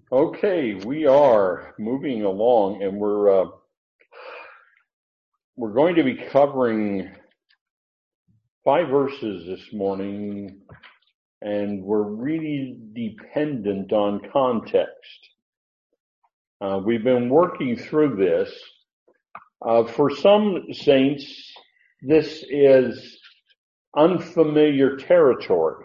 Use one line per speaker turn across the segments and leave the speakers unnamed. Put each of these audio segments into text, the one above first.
Okay, we are moving along, and we're going to be covering 5 verses this morning, and we're really dependent on context. We've been working through this. For some saints, this is unfamiliar territory.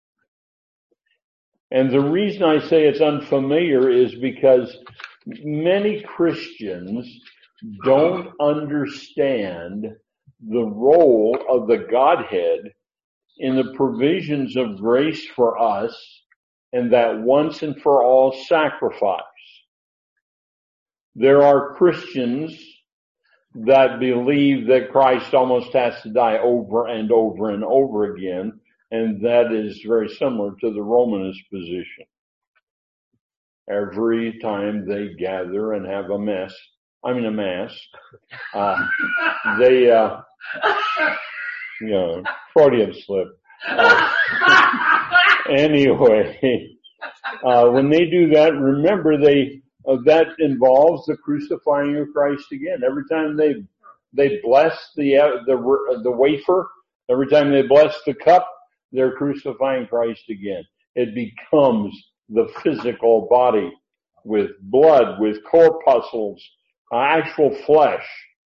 And the reason I say it's unfamiliar is because many Christians don't understand the role of the Godhead in the provisions of grace for us and that once and for all sacrifice. There are Christians that believe that Christ almost has to die over and over and over again, and that is very similar to the Romanist position. Every time they gather and have a mass, Freudian slip. Anyway, when they do that, remember that involves the crucifying of Christ again. Every time they bless the wafer, every time they bless the cup, they're crucifying Christ again. It becomes the physical body with blood, with corpuscles, actual flesh.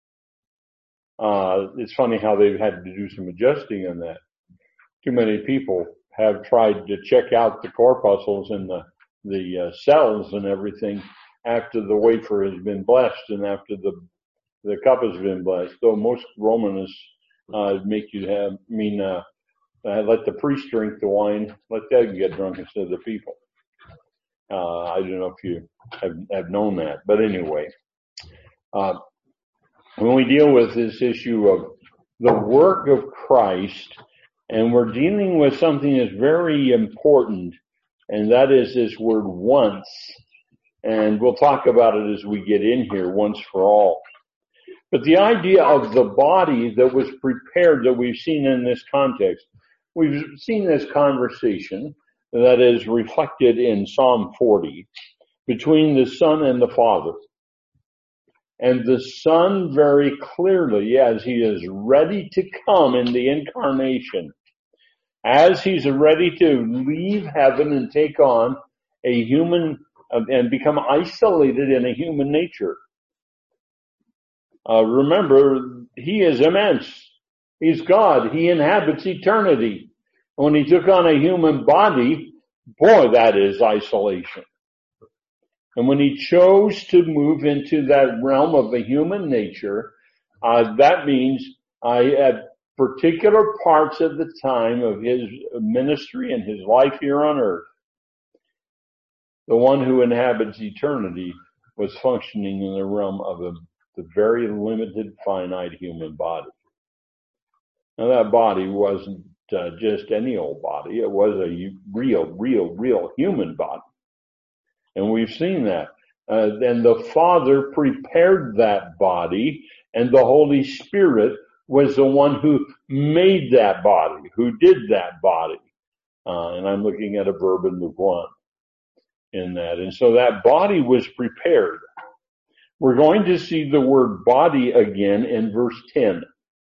It's funny how they've had to do some adjusting on that. Too many people have tried to check out the corpuscles and the cells and everything after the wafer has been blessed and after the cup has been blessed. Though most Romanists make you let the priest drink the wine, let them get drunk instead of the people. I don't know if you have known that, but anyway, when we deal with this issue of the work of Christ, and we're dealing with something that's very important, and that is this word once, and we'll talk about it as we get in here, once for all. But the idea of the body that was prepared that we've seen in this context, we've seen this conversation that is reflected in Psalm 40 between the Son and the Father. And the Son very clearly, as he is ready to come in the incarnation, as he's ready to leave heaven and take on a human and become isolated in a human nature. Remember, he is immense. He's God. He inhabits eternity. When he took on a human body, boy, that is isolation. And when he chose to move into that realm of the human nature, that means at particular parts of the time of his ministry and his life here on earth, the one who inhabits eternity was functioning in the realm of the very limited, finite human body. Now that body wasn't just any old body. It was a real human body. And we've seen that. Then the Father prepared that body, and the Holy Spirit was the one who made that body, who did that body. And I'm looking at a verb in Luke 1 in that. And so that body was prepared. We're going to see the word body again in verse 10.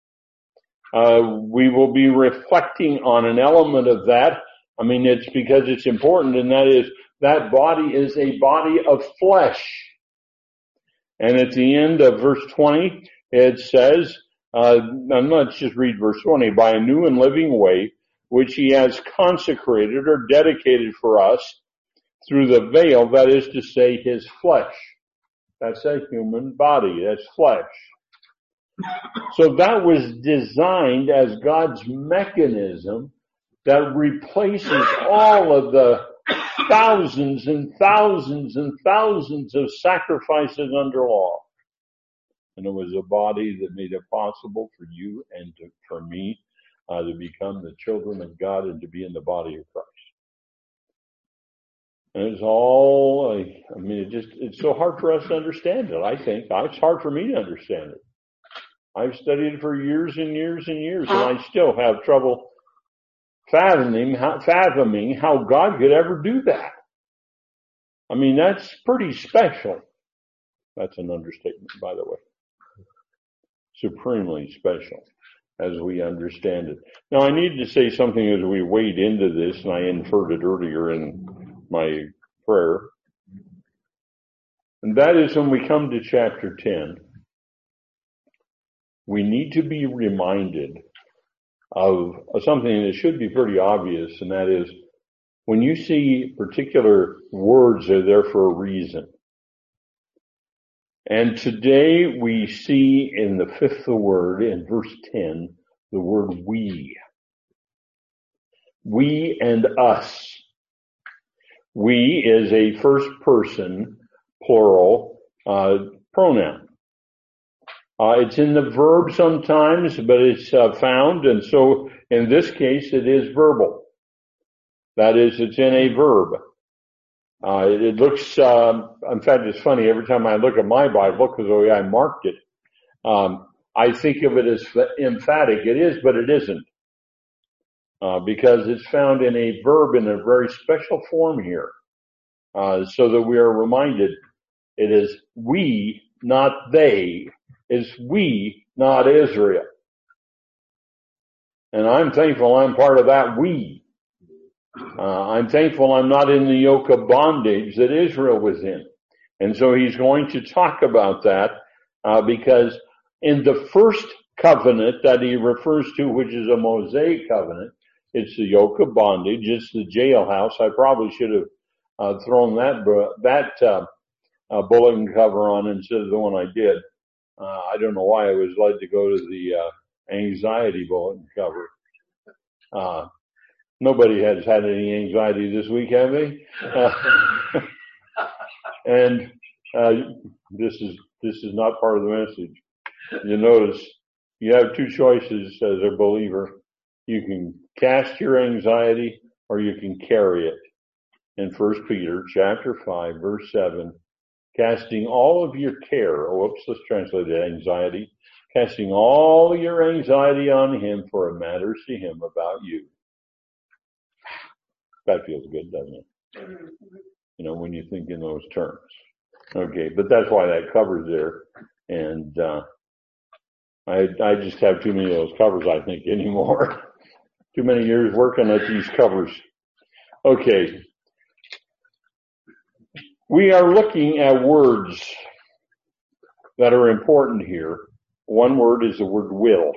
We will be reflecting on an element of that. I mean, it's because it's important, and that is that body is a body of flesh. And at the end of verse 20, it says, let's just read verse 20, by a new and living way, which he has consecrated or dedicated for us through the veil, that is to say, his flesh. That's a human body. That's flesh. So that was designed as God's mechanism that replaces all of the thousands and thousands and thousands of sacrifices under law. And it was a body that made it possible for you and for me to become the children of God and to be in the body of Christ. And it's all, it's so hard for us to understand it, I think. It's hard for me to understand it. I've studied it for years and years and years, and I still have trouble fathoming how God could ever do that. I mean, that's pretty special. That's an understatement, by the way. Supremely special, as we understand it. Now, I need to say something as we wade into this, and I inferred it earlier in my prayer. And that is when we come to chapter 10, we need to be reminded of something that should be pretty obvious, and that is when you see particular words, they're there for a reason. And today we see in the fifth word, in verse 10, the word we. We and us. We is a first person, plural, pronoun. It's in the verb sometimes, but it's found, and so in this case it is verbal. That is, it's in a verb. It looks, in fact, it's funny, every time I look at my Bible, because the way I marked it, I think of it as emphatic. It is, but it isn't. Because it's found in a verb in a very special form here. So that we are reminded it is we, not they. It's we, not Israel. And I'm thankful I'm part of that we. I'm thankful I'm not in the yoke of bondage that Israel was in. And so he's going to talk about that, because in the first covenant that he refers to, which is a Mosaic covenant, it's the yoke of bondage, it's the jailhouse. I probably should have thrown that bulletin cover on instead of the one I did. I don't know why I was led to go to the anxiety bulletin cover. Nobody has had any anxiety this week, have they? And this is not part of the message. You notice you have two choices as a believer. You can cast your anxiety or you can carry it. In 1 Peter chapter 5, verse 7, casting all of your care, let's translate it, anxiety, casting all your anxiety on him, for it matters to him about you. That feels good, doesn't it? You know, when you think in those terms. Okay, but that's why that cover's there. And I just have too many of those covers, I think, anymore. Too many years working at these covers. Okay. We are looking at words that are important here. One word is the word will.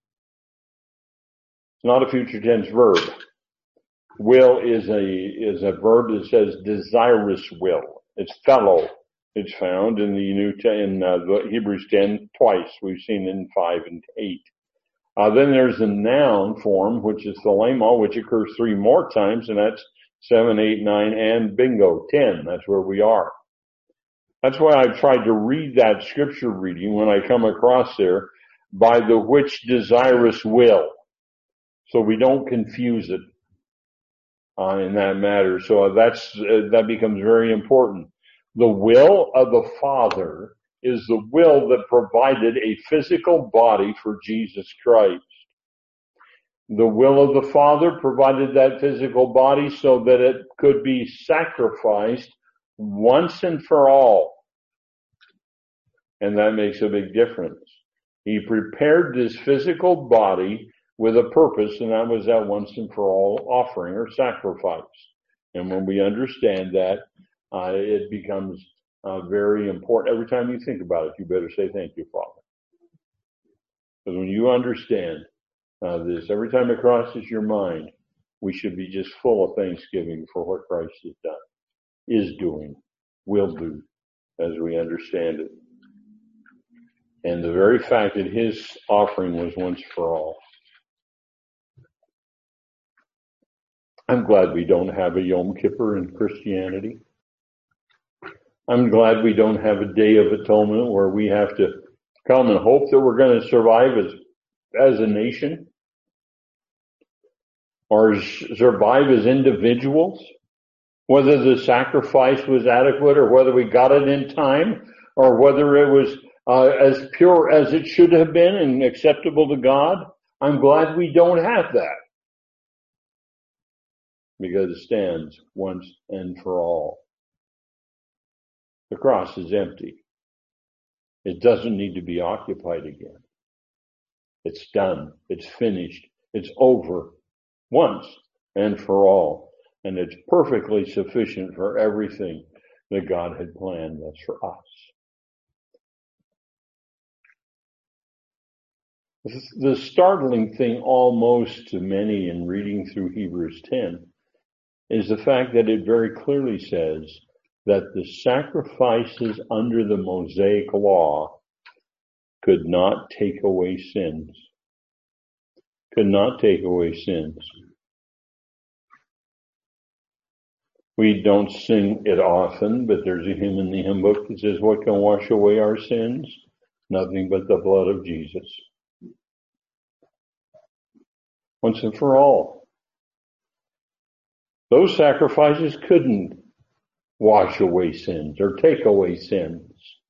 It's not a future tense verb. Will is a verb that says desirous will. It's fellow. It's found in the Hebrews 10 twice. We've seen in 5 and 8. Then there's the noun form, which is thelema, which occurs 3 more times, and that's 7, 8, 9, and bingo, 10. That's where we are. That's why I've tried to read that scripture reading when I come across there, by the which desirous will, so we don't confuse it in that matter. So that becomes very important. The will of the Father is the will that provided a physical body for Jesus Christ. The will of the Father provided that physical body so that it could be sacrificed once and for all. And that makes a big difference. He prepared this physical body with a purpose, and that was that once and for all offering or sacrifice. And when we understand that, it becomes very important. Every time you think about it, you better say thank you, Father. Because when you understand this, every time it crosses your mind, we should be just full of thanksgiving for what Christ has done, is doing, will do, as we understand it. And the very fact that his offering was once for all. I'm glad we don't have a Yom Kippur in Christianity. I'm glad we don't have a Day of Atonement where we have to come and hope that we're going to survive as a nation or survive as individuals, whether the sacrifice was adequate or whether we got it in time or whether it was as pure as it should have been and acceptable to God. I'm glad we don't have that, because it stands once and for all. The cross is empty. It doesn't need to be occupied again. It's done. It's finished. It's over once and for all. And it's perfectly sufficient for everything that God had planned. That's for us. The startling thing almost to many in reading through Hebrews 10 is the fact that it very clearly says that the sacrifices under the Mosaic law could not take away sins. Could not take away sins. We don't sing it often, but there's a hymn in the hymn book that says, what can wash away our sins? Nothing but the blood of Jesus. Once and for all. Those sacrifices couldn't wash away sins or take away sins.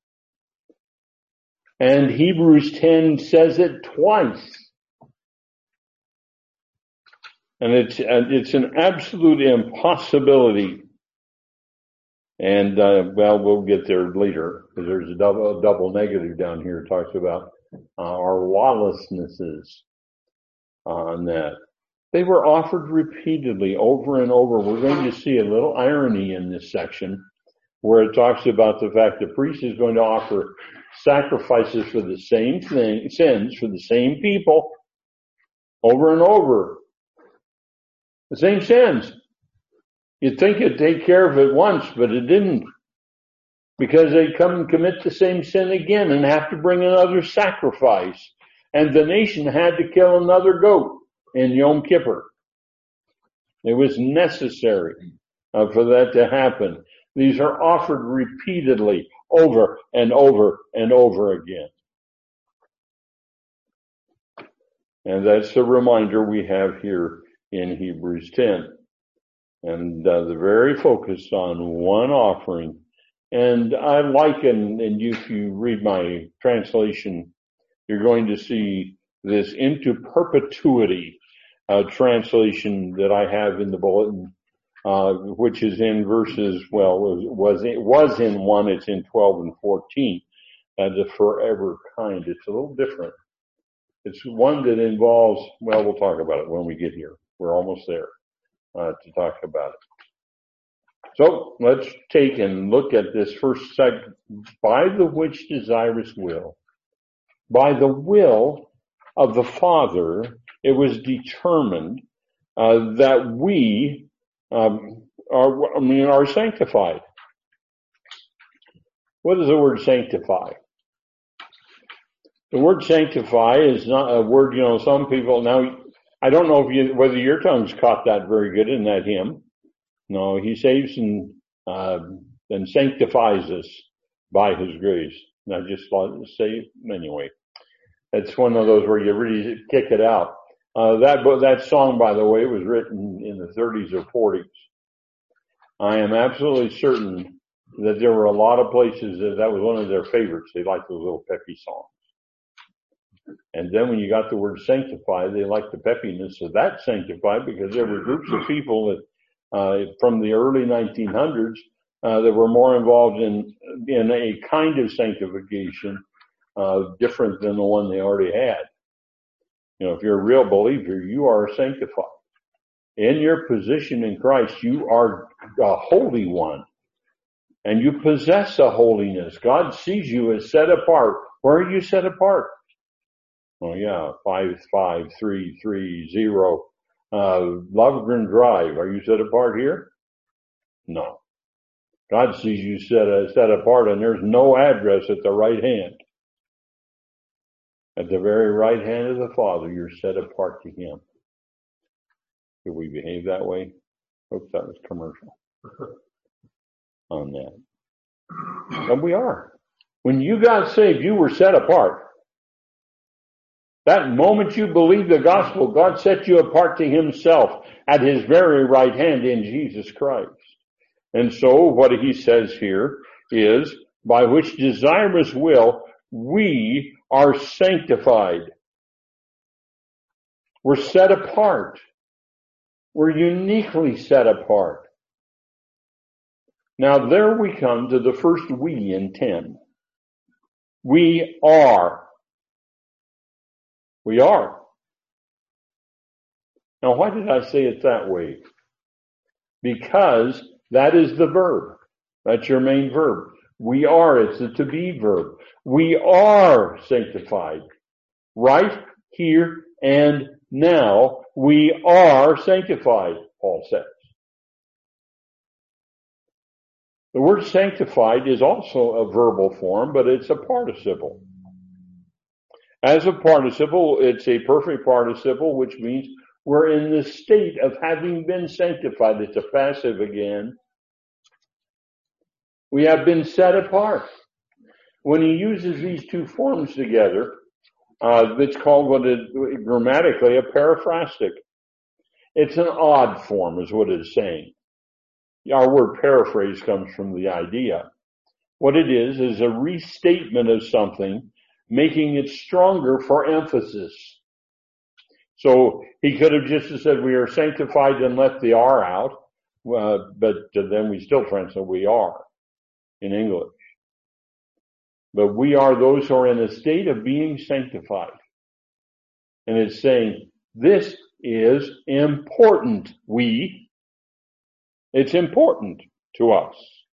And Hebrews 10 says it twice. And it's an absolute impossibility. And, we'll get there later because there's a double negative down here. It talks about our lawlessnesses on that. They were offered repeatedly over and over. We're going to see a little irony in this section where it talks about the fact the priest is going to offer sacrifices for the same sins for the same people over and over. The same sins. You'd think it'd take care of it once, but it didn't. Because they come and commit the same sin again and have to bring another sacrifice. And the nation had to kill another goat in Yom Kippur. It was necessary for that to happen. These are offered repeatedly over and over and over again. And that's the reminder we have here in Hebrews 10. And the very focus on one offering. And I liken, and if you read my translation, you're going to see this into perpetuity translation that I have in the bulletin, which is in verses, was in 1, it's in 12 and 14, the forever kind. It's a little different. It's one that involves, we'll talk about it when we get here. We're almost there to talk about it. So let's take and look at this first section. By the which desirous will. By the will of the Father, it was determined that we are sanctified. What is the word sanctify? The word sanctify is not a word, some people, now, I don't know whether your tongue's caught that very good in that hymn. No, he saves and sanctifies us by his grace. And I just want to say, anyway, it's one of those where you really kick it out. That song, by the way, was written in the 30s or 40s. I am absolutely certain that there were a lot of places that was one of their favorites. They liked those little peppy songs. And then when you got the word sanctify, they liked the peppiness of that sanctify because there were groups of people that, from the early 1900s, that were more involved in a kind of sanctification, different than the one they already had. If you're a real believer, you are sanctified. In your position in Christ, you are a holy one. And you possess a holiness. God sees you as set apart. Where are you set apart? Oh yeah, 55330 Lovegreen Drive. Are you set apart here? No. God sees you set apart, and there's no address at the right hand. At the very right hand of the Father, you're set apart to Him. Do we behave that way? Oops, that was commercial on that. And we are. When you got saved, you were set apart. That moment you believed the gospel, God set you apart to Himself at His very right hand in Jesus Christ. And so what He says here is, by which desirous will we are sanctified. We're set apart. We're uniquely set apart. Now there we come to the first we in 10. We are. We are. Now why did I say it that way? Because that is the verb. That's your main verb. We are. It's a to be verb. We are sanctified. Right here and now, we are sanctified, Paul says. The word sanctified is also a verbal form, but it's a participle. As a participle, it's a perfect participle, which means we're in the state of having been sanctified. It's a passive again. We have been set apart. When he uses these two forms together, it's called grammatically a periphrastic. It's an odd form is what it's saying. Our word paraphrase comes from the idea. What it is a restatement of something, making it stronger for emphasis. So he could have just said we are sanctified and left the R out, but then we still translate we are in English. But we are those who are in a state of being sanctified. And it's saying, this is important. It's important to us.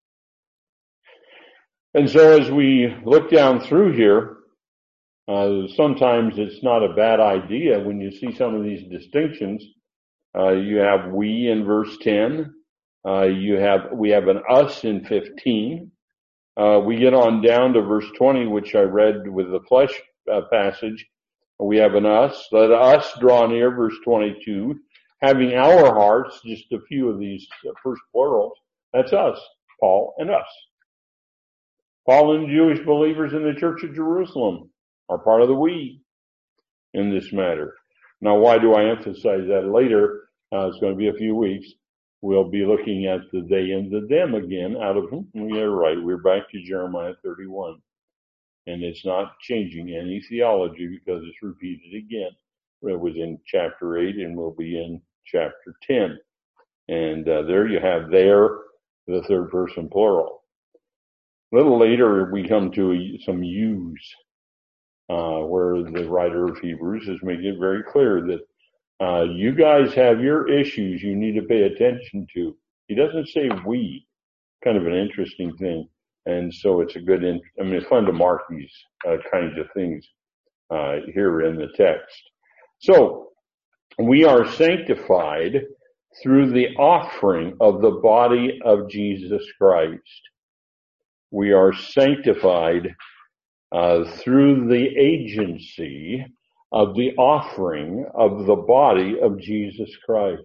And so as we look down through here, sometimes it's not a bad idea when you see some of these distinctions. You have we in verse 10. We have an us in 15. We get on down to verse 20, which I read with the flesh passage. We have an us. Let us draw near, verse 22. Having our hearts, just a few of these first plurals, that's us, Paul and us. Paul and the Jewish believers in the Church of Jerusalem are part of the we in this matter. Now, why do I emphasize that later? It's going to be a few weeks. We'll be looking at the they and the them again out of, yeah, right, we're back to Jeremiah 31. And it's not changing any theology because it's repeated again. It was in chapter 8 and will be in chapter 10. And there you have there, the third person plural. A little later we come to some yous, where the writer of Hebrews is making it very clear that you guys have your issues you need to pay attention to. He doesn't say we, kind of an interesting thing. And so it's it's fun to mark these kinds of things here in the text. So we are sanctified through the offering of the body of Jesus Christ. We are sanctified through the agency of the offering of the body of Jesus Christ.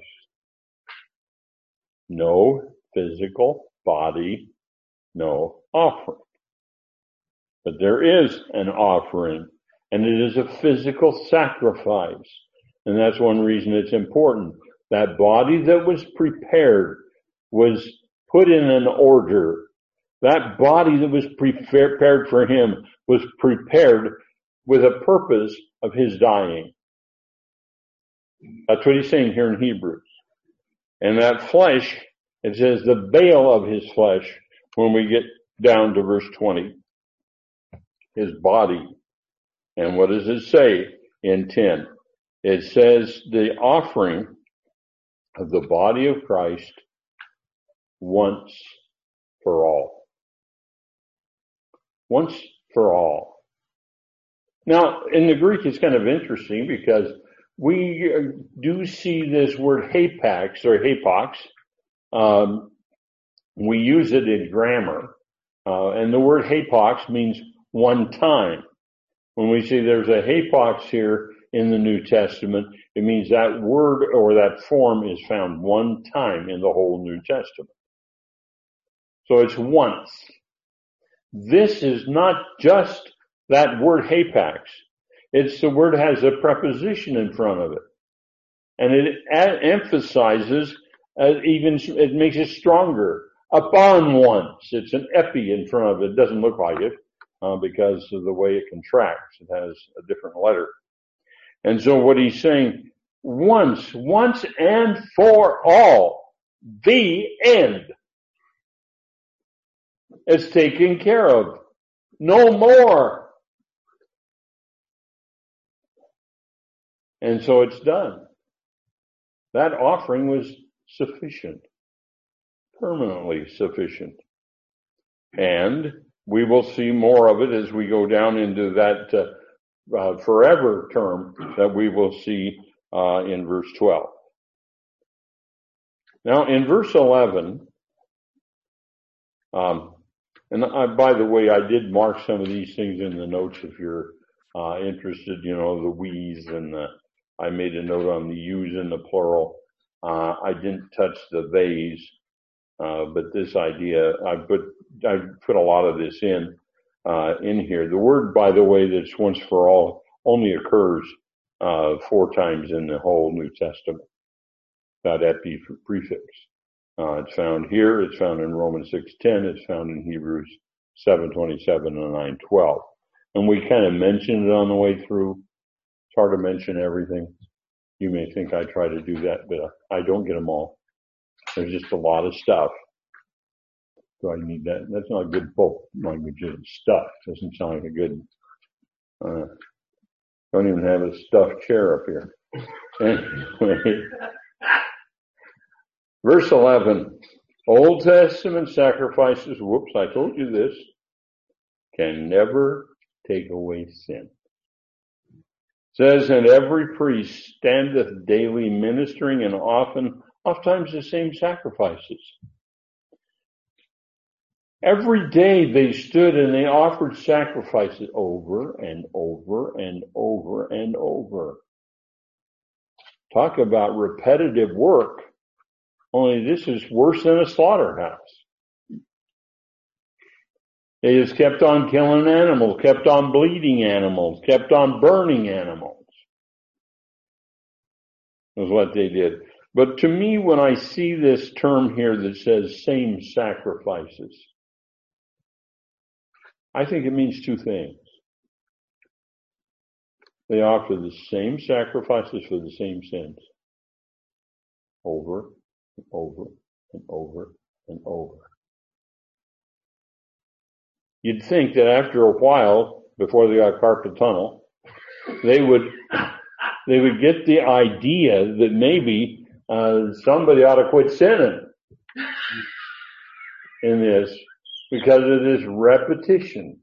No physical body, no offering. But there is an offering, and it is a physical sacrifice. And that's one reason it's important. That body that was prepared was put in an order. That body that was prepared for him was prepared with a purpose of his dying. That's what he's saying here in Hebrews. And that flesh, it says the veil of his flesh, when we get down to verse 20, his body. And what does it say in 10? It says the offering of the body of Christ once for all. Once for all. Now, in the Greek, it's kind of interesting because we do see this word hapax or hapox. We use it in grammar. And the word hapox means one time. When we see there's a hapox here in the New Testament, it means that word or that form is found one time in the whole New Testament. So it's once. This is not just that word hapax. It's the word has a preposition in front of it. And it emphasizes, it makes it stronger. Upon once. It's an epi in front of it. It doesn't look like it because of the way it contracts. It has a different letter. And so what he's saying, once and for all, the end. It's taken care of. No more. And so it's done. That offering was sufficient, permanently sufficient. And we will see more of it as we go down into that forever term that we will see in verse 12. Now, in verse 11, by the way, I did mark some of these things in the notes if you're interested, the we's, and I made a note on the you's in the plural. I didn't touch the they's, but this idea, I put a lot of this in here. The word, by the way, that's once for all only occurs 4 times in the whole New Testament. That prefix. It's found here. It's found in Romans 6:10. It's found in Hebrews 7:27 and 9:12. And we kind of mentioned it on the way through. It's hard to mention everything. You may think I try to do that, but I don't get them all. There's just a lot of stuff. Do I need that? That's not a good book language. Stuff doesn't sound like a good. Don't even have a stuffed chair up here. Anyway. Verse 11, Old Testament sacrifices, I told you this, can never take away sin. It says, and every priest standeth daily ministering and oftentimes the same sacrifices. Every day they stood and they offered sacrifices over and over and over and over. Talk about repetitive work. Only this is worse than a slaughterhouse. They just kept on killing animals, kept on bleeding animals, kept on burning animals. Was what they did. But to me, when I see this term here that says same sacrifices, I think it means 2 things. They offer the same sacrifices for the same sins. Over and over and over and over. You'd think that after a while, before they got carpal tunnel, they would get the idea that maybe somebody ought to quit sinning in this because of this repetition.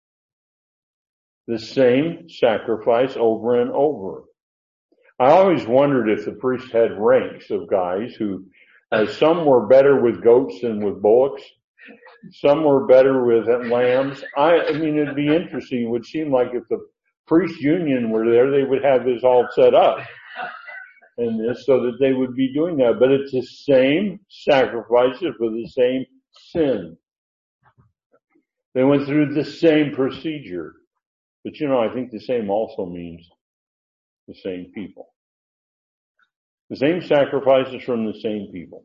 The same sacrifice over and over. I always wondered if the priest had ranks of guys who, some were better with goats than with bullocks. Some were better with lambs. I mean, it'd be interesting. It would seem like if the priest union were there, they would have this all set up. And this, so that they would be doing that. But it's the same sacrifices for the same sin. They went through the same procedure. But I think the same also means the same people. The same sacrifices from the same people.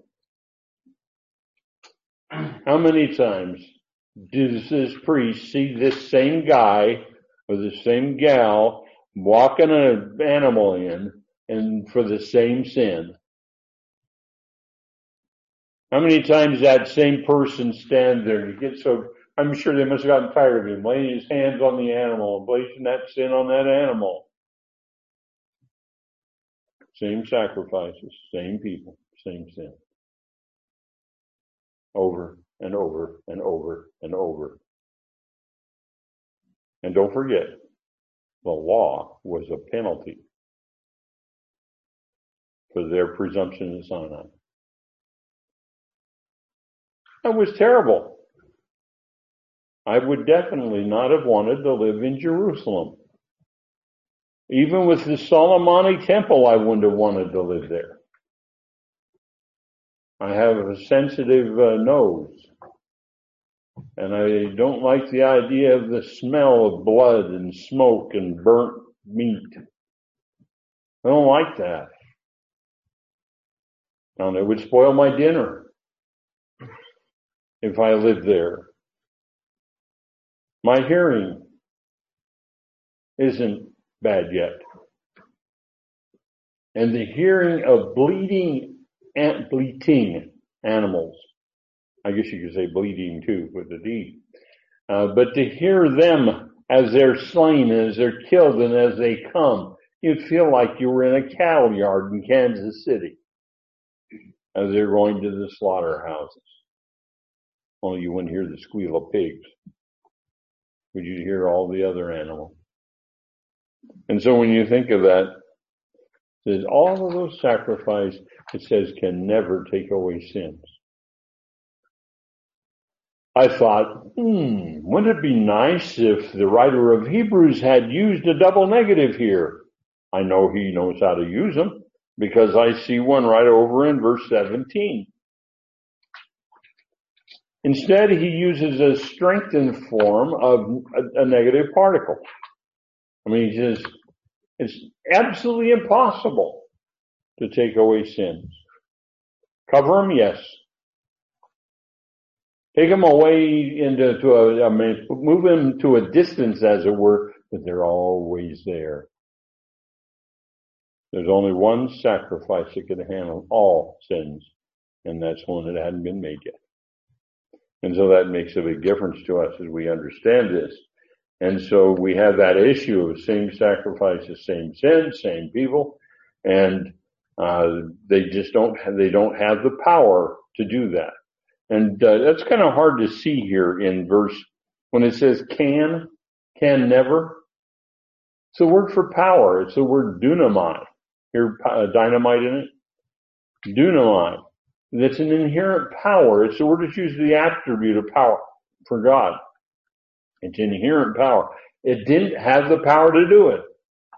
How many times does this priest see this same guy or the same gal walking an animal in and for the same sin? How many times that same person stands there and gets so, I'm sure they must have gotten tired of him laying his hands on the animal and placing that sin on that animal. Same sacrifices, same people, same sin. Over and over and over and over. And don't forget, the law was a penalty for their presumption in Sinai. That was terrible. I would definitely not have wanted to live in Jerusalem. Even with the Solomonic temple, I wouldn't have wanted to live there. I have a sensitive nose, and I don't like the idea of the smell of blood and smoke and burnt meat. I don't like that. And it would spoil my dinner if I lived there. My hearing isn't bad yet. And the hearing of bleating animals I guess you could say bleeding too with the D. But to hear them as they're slain, as they're killed, and as they come, you'd feel like you were in a cattle yard in Kansas City as they're going to the slaughterhouses. Only you wouldn't hear the squeal of pigs, but you'd hear all the other animals. And so when you think of that, it says all of those sacrifices, it says, can never take away sins. I thought, wouldn't it be nice if the writer of Hebrews had used a double negative here? I know he knows how to use them because I see one right over in verse 17. Instead, he uses a strengthened form of a negative particle. I mean, he says, it's absolutely impossible to take away sins. Cover them, yes. Take them away move them to a distance, as it were, but they're always there. There's only one sacrifice that can handle all sins, and that's one that hadn't been made yet. And so that makes a big difference to us as we understand this. And so we have that issue of same sacrifices, same sin, same people, and they don't have the power to do that. And that's kind of hard to see here in verse, when it says can never. It's the word for power. It's the word dunamai. Hear dynamite in it? Dunamai. That's an inherent power. It's the word that's used the attribute of power for God. It's inherent power. It didn't have the power to do it.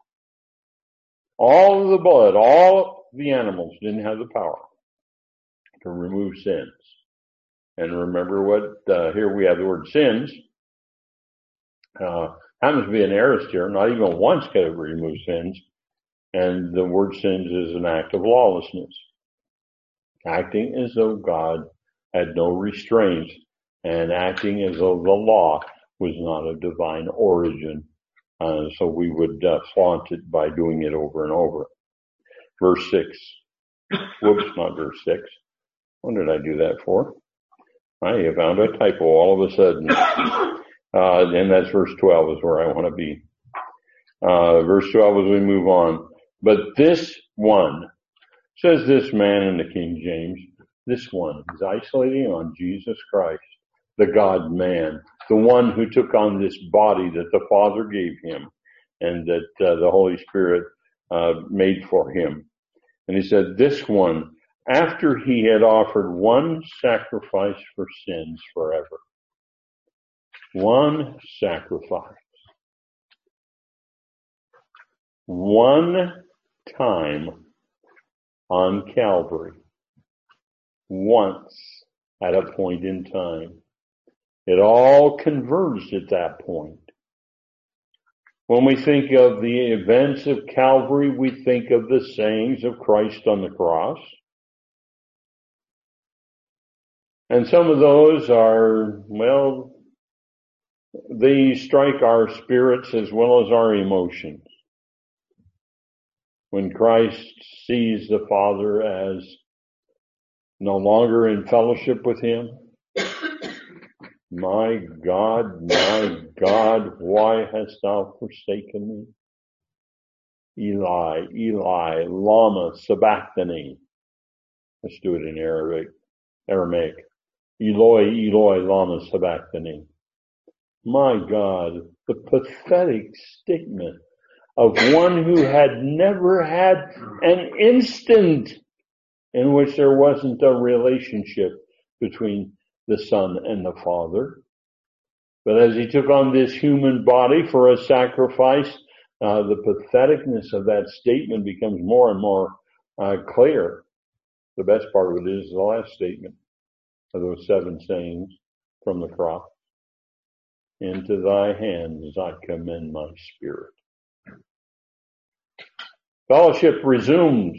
All of the blood, all the animals didn't have the power to remove sins. And remember what, here we have the word sins. Happens to be an aorist here. Not even once can it remove sins. And the word sins is an act of lawlessness. Acting as though God had no restraints and acting as though the law was not of divine origin. So we would flaunt it by doing it over and over. Verse 6. Whoops, not verse 6. What did I do that for? I found a typo all of a sudden. And that's verse 12 is where I want to be. Verse 12 as we move on. But this one, says this man in the King James, this one is isolating on Jesus Christ, the God-man, the one who took on this body that the Father gave him and that the Holy Spirit made for him. And he said, this one, after he had offered one sacrifice for sins forever. One sacrifice. One time on Calvary. Once at a point in time. It all converged at that point. When we think of the events of Calvary, we think of the sayings of Christ on the cross. And some of those are, well, they strike our spirits as well as our emotions. When Christ sees the Father as no longer in fellowship with him, my God, why hast thou forsaken me? Eli, Eli, lama sabachthani. Let's do it in Aramaic. Eloi, Eloi, lama sabachthani. My God, the pathetic statement of one who had never had an instant in which there wasn't a relationship between the Son and the Father. But as he took on this human body for a sacrifice, the patheticness of that statement becomes more and more clear. The best part of it is the last statement of those 7 sayings from the cross. Into thy hands I commend my spirit. Fellowship resumes.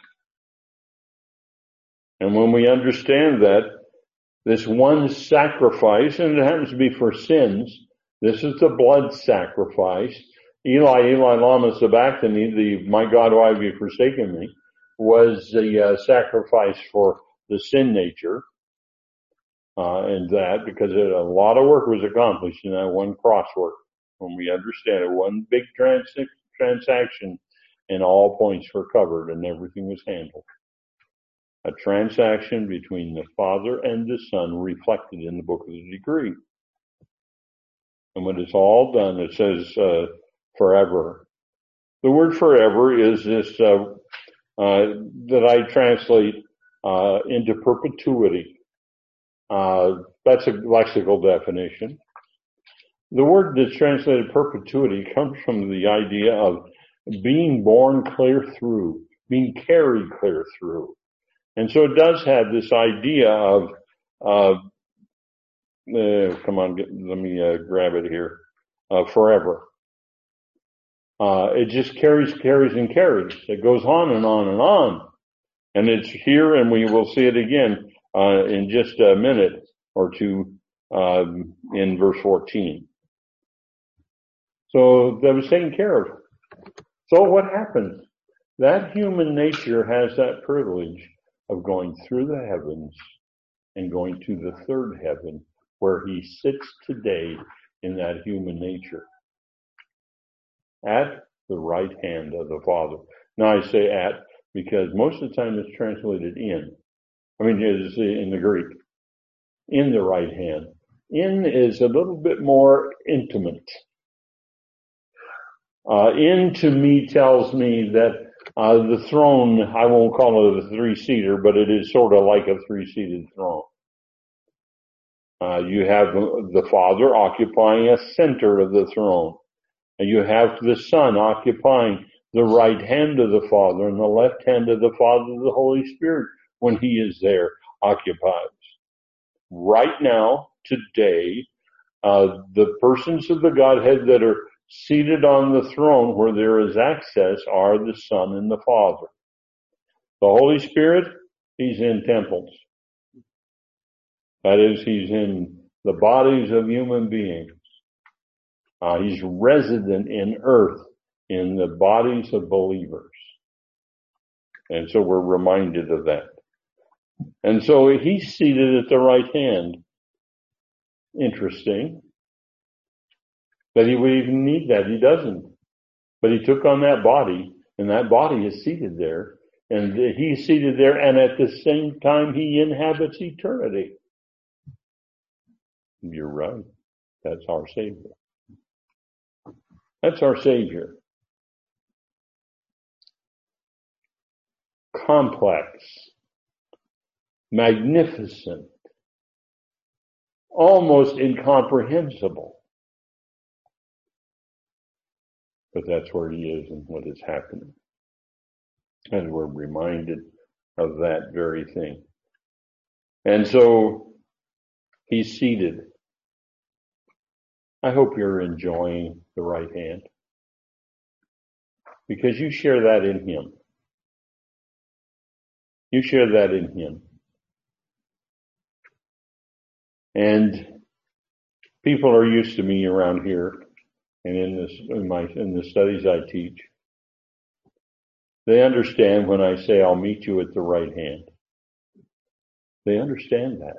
And when we understand that, this one sacrifice, and it happens to be for sins, this is the blood sacrifice. Eli, Eli, lama sabachthani, the my God, why have you forsaken me, was the sacrifice for the sin nature. in that, because a lot of work was accomplished in that one crosswork. When we understand it, one big transaction, and all points were covered and everything was handled. A transaction between the Father and the Son reflected in the book of the decree. And when it's all done, it says forever. The word forever is this that I translate into perpetuity. That's a lexical definition. The word that's translated perpetuity comes from the idea of being borne clear through, being carried clear through. And so it does have this idea of, come on, let me grab it here, forever. It just carries and carries. It goes on and on and on. And it's here, and we will see it again in just a minute or two in verse 14. So that was taken care of. So what happens? That human nature has that privilege of going through the heavens and going to the third heaven, where he sits today in that human nature, at the right hand of the Father. Now I say at, because most of the time it's translated in. It's in the Greek. In the right hand. In is a little bit more intimate. In to me tells me that the throne, I won't call it a three-seater, but it is sort of like a three-seated throne. You have the Father occupying a center of the throne. And you have the Son occupying the right hand of the Father, and the left hand of the Father, the Holy Spirit, when he is there, occupies. Right now, today, the persons of the Godhead that are seated on the throne where there is access are the Son and the Father. The Holy Spirit, he's in temples. That is, he's in the bodies of human beings. He's resident in earth, in the bodies of believers. And so we're reminded of that. And so he's seated at the right hand. Interesting. That he would even need that. He doesn't. But he took on that body, and that body is seated there. And he's seated there, and at the same time he inhabits eternity. You're right. That's our Savior. That's our Savior. Complex. Magnificent. Almost incomprehensible. But that's where he is and what is happening. And we're reminded of that very thing. And so he's seated. I hope you're enjoying the right hand, because you share that in him. You share that in him. And people are used to me around here and in the studies I teach. They understand when I say I'll meet you at the right hand. They understand that.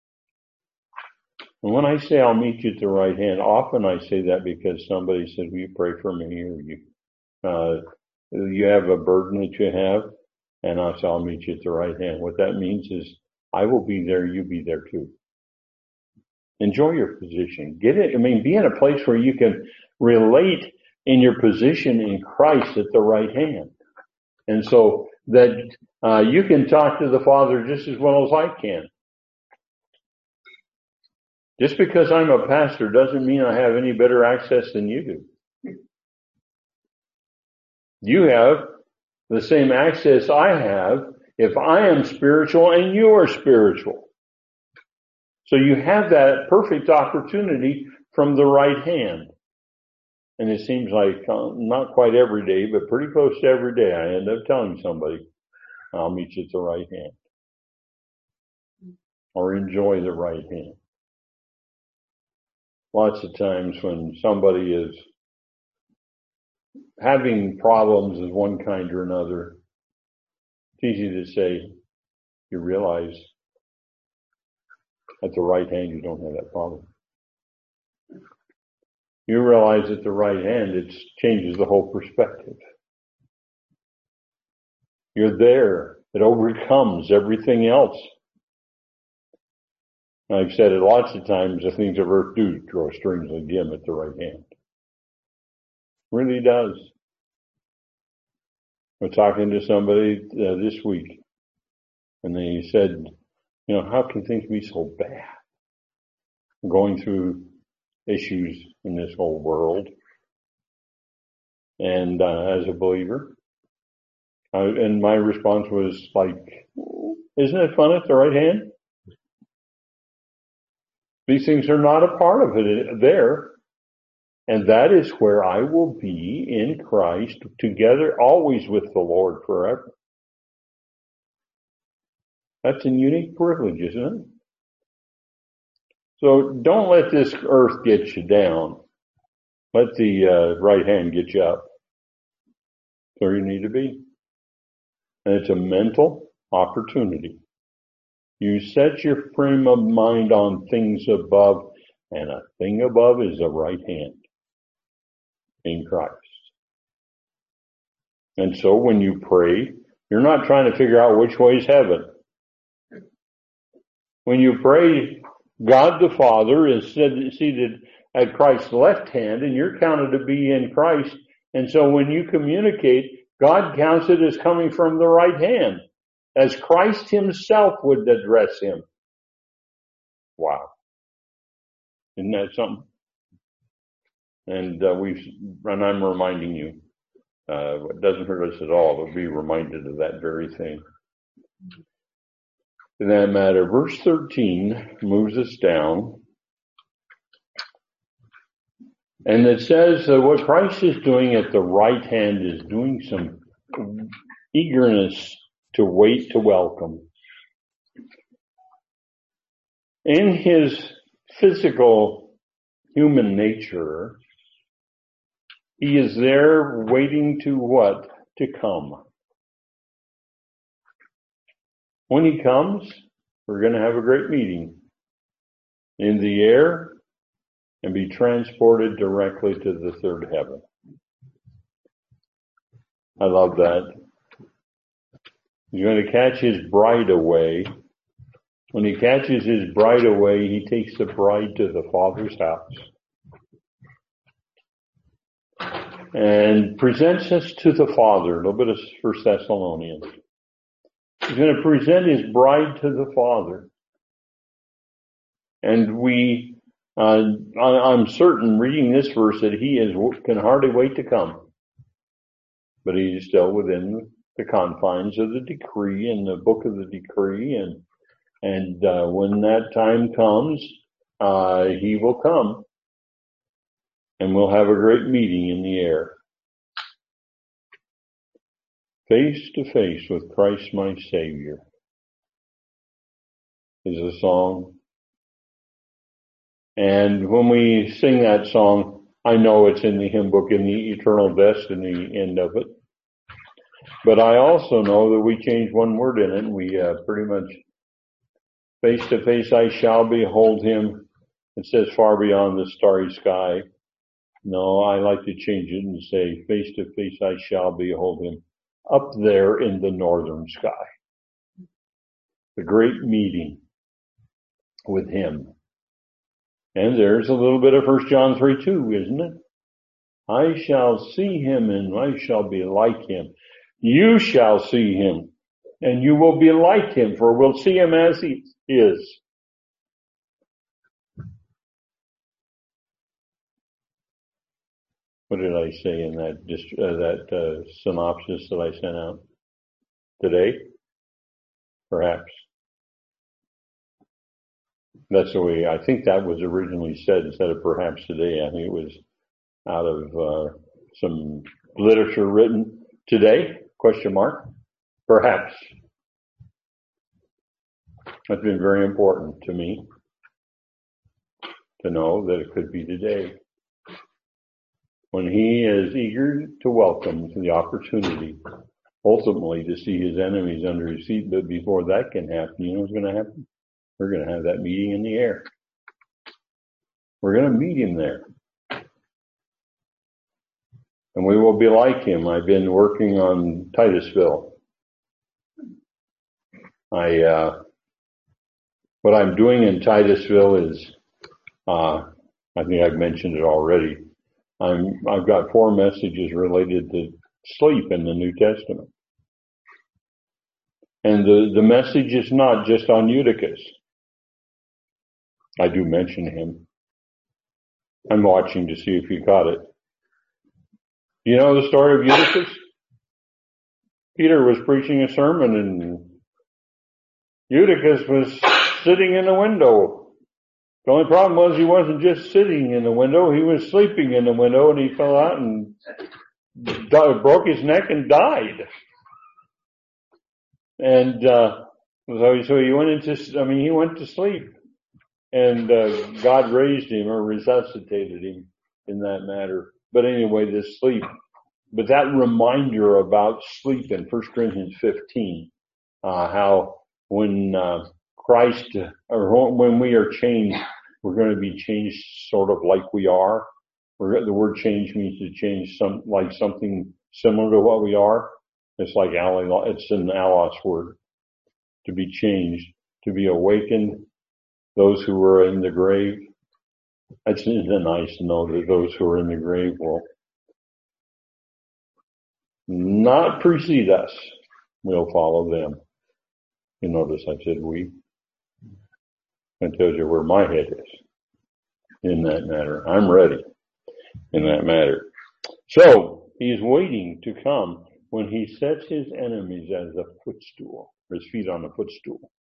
And when I say I'll meet you at the right hand, often I say that because somebody says, will you pray for me? Or you have a burden that you have, and I say, I'll meet you at the right hand. What that means is I will be there, you be there too. Enjoy your position. Be in a place where you can relate in your position in Christ at the right hand. And so that you can talk to the Father just as well as I can. Just because I'm a pastor doesn't mean I have any better access than you do. You have the same access I have if I am spiritual and you are spiritual. So you have that perfect opportunity from the right hand. And it seems like not quite every day, but pretty close to every day, I end up telling somebody, I'll meet you at the right hand. Or enjoy the right hand. Lots of times when somebody is having problems of one kind or another, it's easy to say, you realize At the right hand, you don't have that problem. You realize at the right hand, it changes the whole perspective. You're there. It overcomes everything else. I've said it lots of times, the things of earth do grow strangely dim at the right hand. Really does. I was talking to somebody this week, and they said, how can things be so bad? Going through issues in this whole world. And as a believer, and my response was like, isn't it fun at the right hand? These things are not a part of it there. And that is where I will be in Christ together, always with the Lord forever. That's a unique privilege, isn't it? So don't let this earth get you down. Let the right hand get you up. That's where you need to be. And it's a mental opportunity. You set your frame of mind on things above, and a thing above is the right hand in Christ. And so when you pray, you're not trying to figure out which way is heaven. When you pray, God the Father is seated at Christ's left hand, and you're counted to be in Christ. And so when you communicate, God counts it as coming from the right hand, as Christ himself would address him. Wow. Isn't that something? And I'm reminding you, it doesn't hurt us at all to be reminded of that very thing. In that matter, verse 13 moves us down. And it says that what Christ is doing at the right hand is doing some eagerness to wait to welcome. In his physical human nature, he is there waiting to what? To come. When he comes, we're going to have a great meeting in the air and be transported directly to the third heaven. I love that. He's going to catch his bride away. When he catches his bride away, he takes the bride to the Father's house and presents us to the Father. A little bit of 1 Thessalonians. He's going to present his bride to the Father. And I'm certain reading this verse that he can hardly wait to come. But he is still within the confines of the decree and the book of the decree. And when that time comes, he will come. And we'll have a great meeting in the air. Face to face with Christ my Savior is a song. And when we sing that song, I know it's in the hymn book, in the eternal destiny end of it. But I also know that we change one word in it, and we pretty much, face to face I shall behold him. It says far beyond the starry sky. No, I like to change it and say face to face I shall behold him up there in the northern sky. The great meeting with him. And there's a little bit of 1 John 3:2, isn't it? I shall see him and I shall be like him. You shall see him and you will be like him, for we'll see him as he is. What did I say in that synopsis that I sent out today? Perhaps. That's the way I think that was originally said instead of perhaps today. I think it was out of some literature written today, ? Perhaps. That's been very important to me to know that it could be today. When he is eager to welcome the opportunity, ultimately to see his enemies under his feet. But before that can happen, you know what's going to happen? We're going to have that meeting in the air. We're going to meet him there. And we will be like him. I've been working on Titusville. What I'm doing in Titusville is, I think I've mentioned it already. I've got 4 messages related to sleep in the New Testament. And the message is not just on Eutychus. I do mention him. I'm watching to see if you caught it. You know the story of Eutychus? Peter was preaching a sermon and Eutychus was sitting in the window. The only problem was he wasn't just sitting in the window, he was sleeping in the window, and he fell out and broke his neck and died. And so he went to sleep. And God raised him or resuscitated him in that matter. But anyway, this sleep. But that reminder about sleep in 1 Corinthians 15, how when Christ, or when we are changed, we're going to be changed sort of like we are. The word change means to change something similar to what we are. It's like it's an allos word. To be changed, to be awakened. Those who were in the grave. It's nice to know that those who are in the grave will not precede us. We'll follow them. You notice I said we. That tells you where my head is in that matter. I'm ready in that matter. So he's waiting to come when he sets his enemies as a footstool, or his feet on a footstool.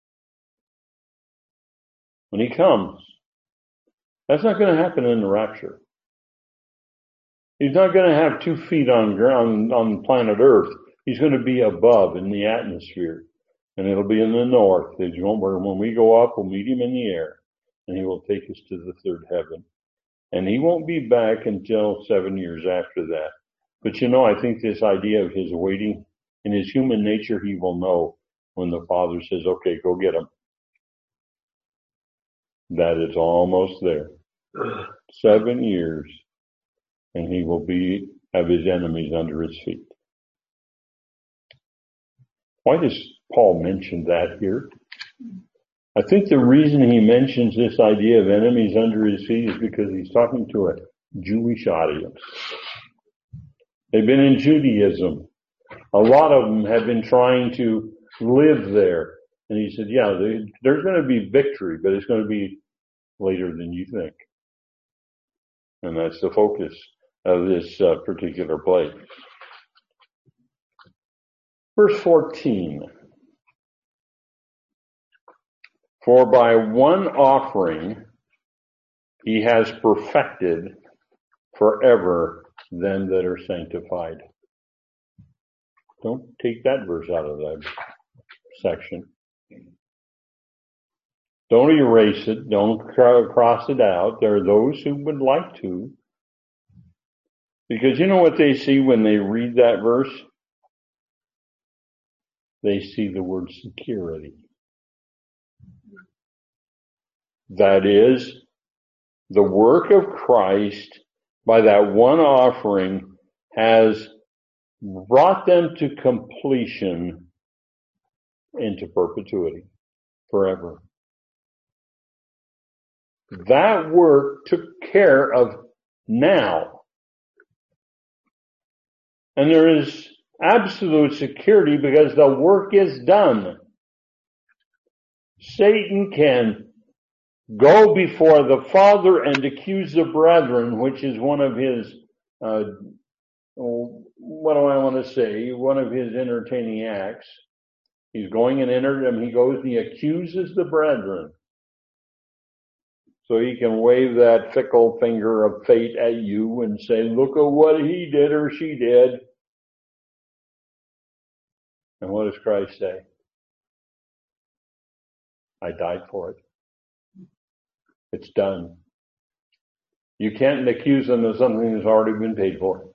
When he comes, that's not going to happen in the rapture. He's not going to have 2 feet on planet Earth. He's going to be above in the atmosphere. And it'll be in the north. When we go up, we'll meet him in the air. And he will take us to the 3rd heaven. And he won't be back until 7 years after that. But I think this idea of his waiting, in his human nature, he will know when the Father says, okay, go get him. That it's almost there. 7 years. And he will have his enemies under his feet. Why does Paul mention that here? I think the reason he mentions this idea of enemies under his feet is because he's talking to a Jewish audience. They've been in Judaism. A lot of them have been trying to live there. And he said, yeah, there's going to be victory, but it's going to be later than you think. And that's the focus of this particular place. Verse 14. For by one offering he has perfected forever them that are sanctified. Don't take that verse out of that section. Don't erase it. Don't cross it out. There are those who would like to. Because you know what they see when they read that verse? They see the word security. That is, the work of Christ by that one offering has brought them to completion into perpetuity, forever. That work took care of now. And there is absolute security because the work is done. Satan can go before the Father and accuse the brethren, which is one of his, one of his entertaining acts. He's going and he goes and he accuses the brethren. So he can wave that fickle finger of fate at you and say, look at what he did or she did. And what does Christ say? I died for it. It's done. You can't accuse them of something that's already been paid for.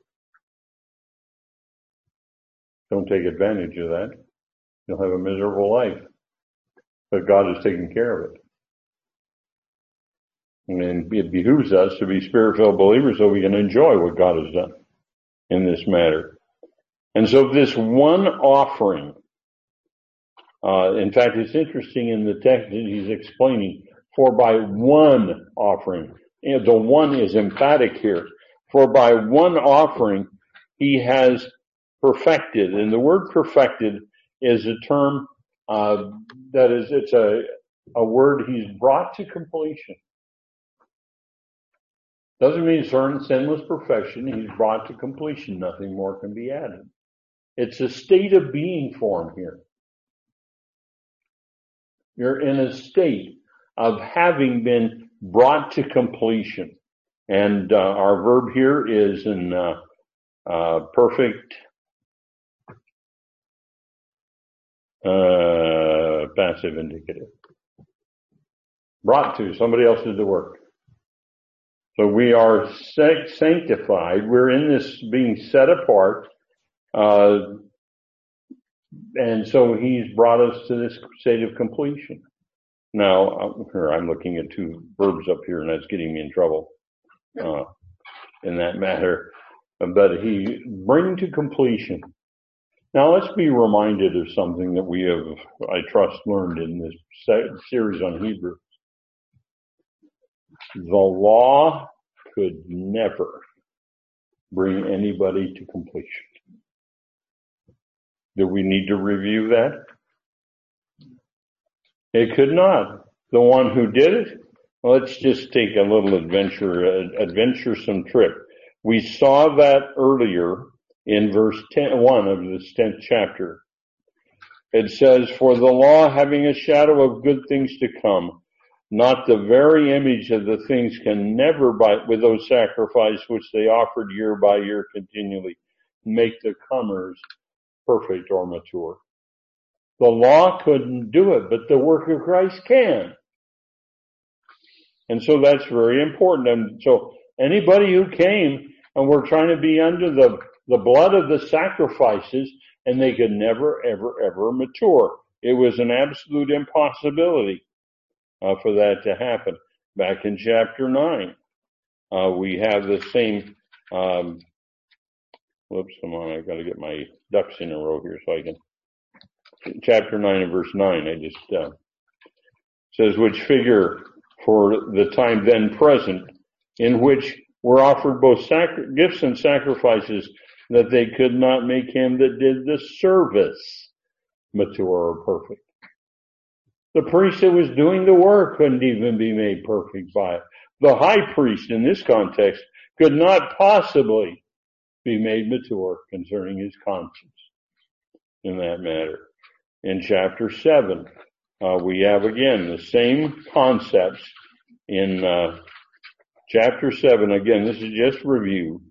Don't take advantage of that. You'll have a miserable life. But God has taken care of it. And it behooves us to be Spirit-filled believers so we can enjoy what God has done in this matter. And so this one offering, in fact, it's interesting in the text that he's explaining, for by one offering, the one is emphatic here, for by one offering he has perfected. And the word perfected is a term it's a word he's brought to completion. Doesn't mean certain sinless perfection. He's brought to completion. Nothing more can be added. It's a state of being form here. You're in a state of having been brought to completion. And our verb here is in perfect passive indicative. Brought to. Somebody else did the work. So we are sanctified. We're in this being set apart. And so he's brought us to this state of completion. Now, here I'm looking at two verbs up here, and that's getting me in trouble in that matter. But he bring to completion. Now let's be reminded of something that we have, I trust, learned in this series on Hebrew. The law could never bring anybody to completion. Do we need to review that? It could not. The one who did it, let's just take a little adventuresome trip. We saw that earlier in verse 1 of this 10th chapter. It says, for the law having a shadow of good things to come, not the very image of the things can never, with those sacrifices which they offered year by year continually, make the comers perfect or mature. The law couldn't do it, but the work of Christ can. And so that's very important. And so anybody who came and were trying to be under the blood of the sacrifices, and they could never, ever, ever mature. It was an absolute impossibility for that to happen. Back in chapter 9, we have the same, come on, I've got to get my ducks in a row here so I can, chapter 9 and verse 9, I just, says, which figure for the time then present, in which were offered both gifts and sacrifices, that they could not make him that did the service mature or perfect. The priest that was doing the work couldn't even be made perfect by it. The high priest in this context could not possibly be made mature concerning his conscience in that matter. In chapter 7, we have again the same concepts in chapter 7. Again, this is just review.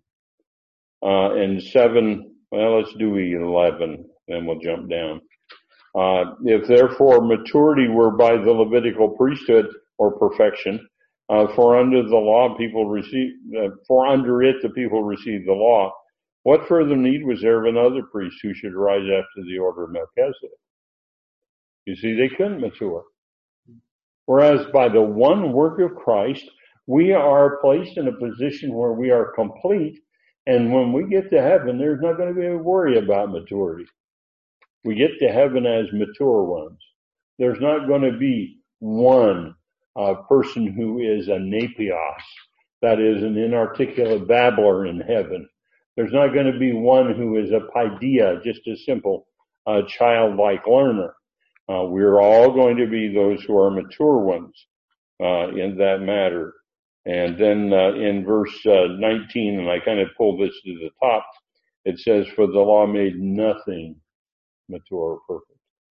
In 7, well, let's do 11, then we'll jump down. If therefore maturity were by the Levitical priesthood or perfection, for under the law people receive, for under it the people receive the law, what further need was there of another priest who should rise after the order of Melchizedek? You see, they couldn't mature. Whereas by the one work of Christ, we are placed in a position where we are complete, and when we get to heaven, there's not going to be a worry about maturity. We get to heaven as mature ones. There's not going to be one person who is a napios, that is an inarticulate babbler in heaven. There's not going to be one who is a paideia, just a simple childlike learner. We're all going to be those who are mature ones in that matter. And then in verse 19, and I kind of pulled this to the top, it says, for the law made nothing mature or perfect.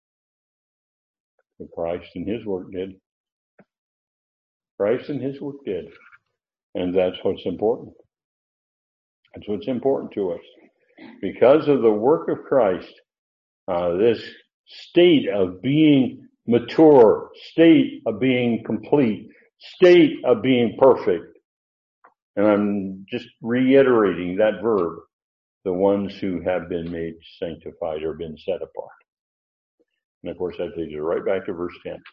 But Christ and his work did. Christ and his work did. And that's what's important. That's what's important to us. Because of the work of Christ, this state of being mature, state of being complete, state of being perfect. And I'm just reiterating that verb, the ones who have been made sanctified or been set apart. And of course, that takes us right back to verse 10.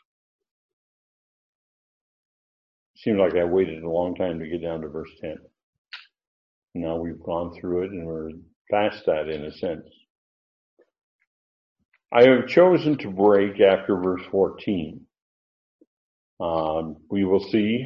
Seems like I waited a long time to get down to verse 10. Now we've gone through it and we're past that in a sense. I have chosen to break after verse 14. We will see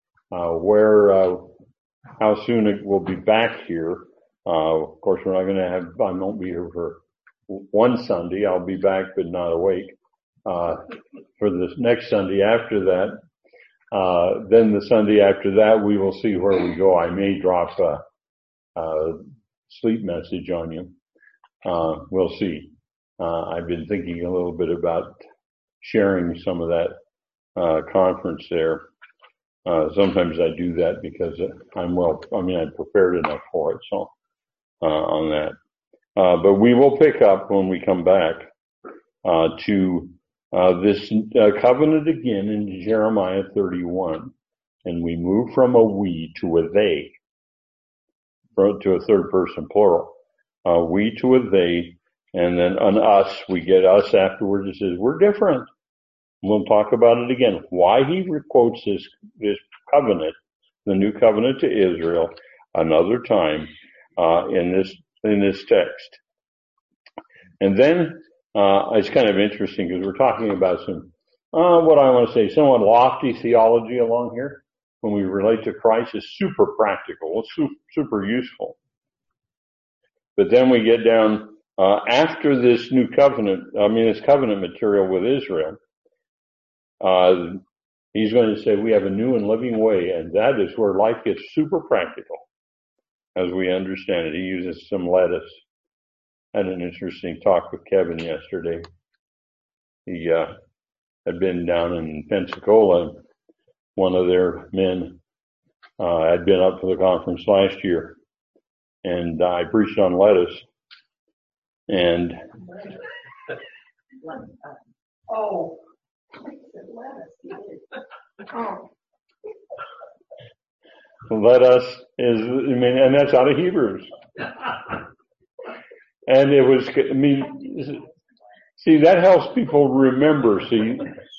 how soon it will be back here. Of course, we're not going to I won't be here for one Sunday. I'll be back, but not awake. For the next Sunday after that, then the Sunday after that, we will see where we go. I may drop a sleep message on you. We'll see. I've been thinking a little bit about sharing some of that conference there. Sometimes I do that because I'm prepared enough for it. So on that, but we will pick up when we come back to this covenant again in Jeremiah 31, and we move from a we to a they, to a third person plural. We to a they, and then an us. We get us afterwards. It says we're different. We'll talk about it again. Why he quotes this covenant, the new covenant to Israel, another time in this text. And then it's kind of interesting because we're talking about some what I want to say, somewhat lofty theology along here. When we relate to Christ, is super practical, it's super useful. But then we get down after this new covenant. This covenant material with Israel. He's going to say we have a new and living way, and that is where life gets super practical, as we understand it. He uses some lettuce. I had an interesting talk with Kevin yesterday. He had been down in Pensacola. One of their men had been up for the conference last year, and I preached on lettuce. And lettuce is, and that's out of Hebrews. And it was, see, that helps people remember, see.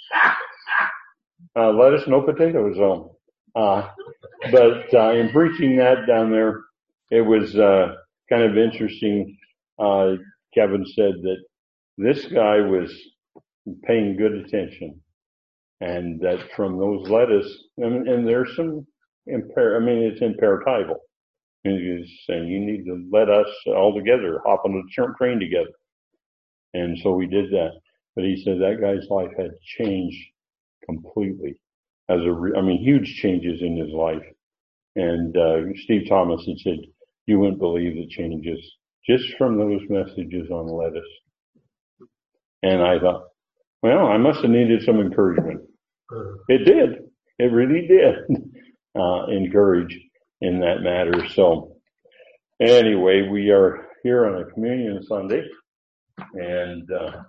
Lettuce, no potatoes, though. But in preaching that down there, it was kind of interesting. Kevin said that this guy was paying good attention, and that from those lettuce, and there's some it's imperatival. He's saying you need to let us all together hop on the train together, and so we did that. But he said that guy's life had changed completely, huge changes in his life. And Steve Thomas had said you wouldn't believe the changes just from those messages on lettuce. And I thought, well, I must have needed some encouragement. It did. It really did encourage in that matter. So anyway, we are here on a communion Sunday, and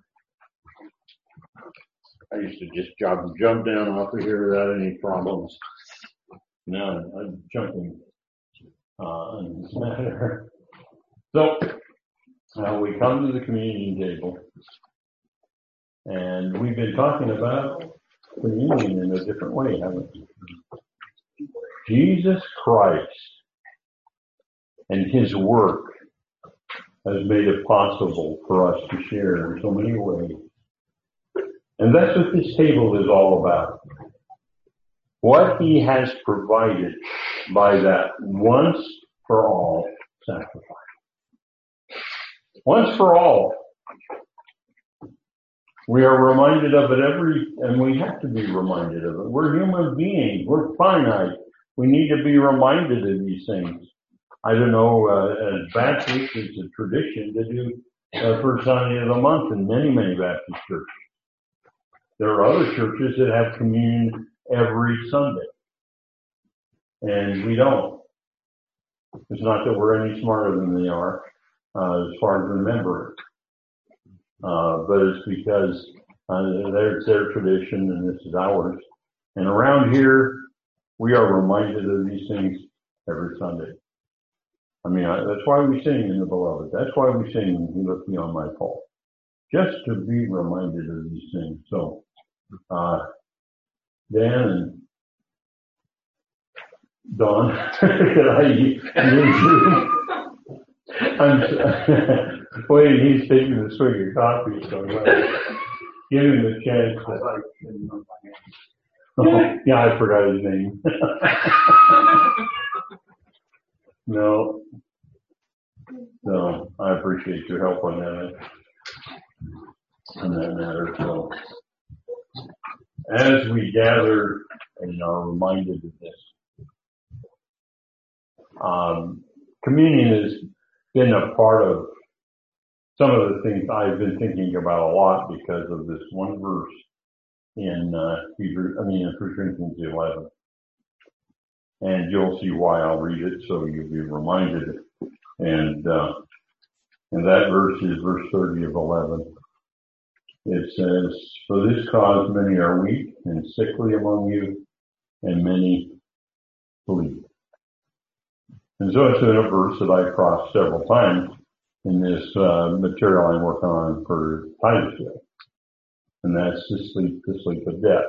I used to just jump down off of here without any problems. Now I'm jumping in this matter. So we come to the communion table, and we've been talking about communion in a different way, haven't we? Jesus Christ and his work has made it possible for us to share in so many ways. And that's what this table is all about. What he has provided by that once for all sacrifice. Once for all. We are reminded of it and we have to be reminded of it. We're human beings. We're finite. We need to be reminded of these things. I don't know, as Baptists, it's a tradition to do first Sunday of the month in many, many Baptist churches. There are other churches that have communion every Sunday. And we don't. It's not that we're any smarter than they are, as far as remembering. But it's because it's their tradition and this is ours. And around here, we are reminded of these things every Sunday. That's why we sing in the Beloved. That's why we sing, He Looked Beyond My Fault. just to be reminded of these things. So, Dan and Don, could I use you? Wait, he's taking a swig of coffee, so give him a chance. Yeah, I forgot his name. No. So I appreciate your help on that matter. So as we gather and are reminded of this, communion has been a part of some of the things I've been thinking about a lot because of this one verse in 1 Corinthians 11. And you'll see why I'll read it, so you'll be reminded. And that verse is verse 30 of 11. It says, "For this cause many are weak and sickly among you, and many sleep." And so it's been a verse that I've crossed several times in this material I'm working on for Titus Day. And that's the sleep of death.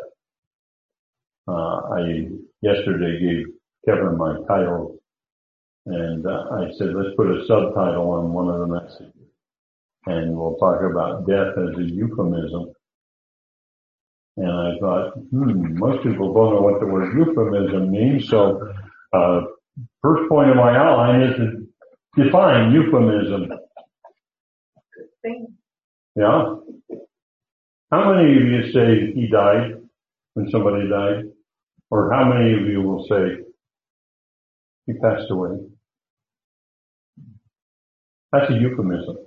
I yesterday gave Kevin my title, and I said, let's put a subtitle on one of the messages. And we'll talk about death as a euphemism. And I thought, most people don't know what the word euphemism means. So, first point of my outline is to define euphemism. Yeah. How many of you say he died when somebody died? Or how many of you will say he passed away? That's a euphemism.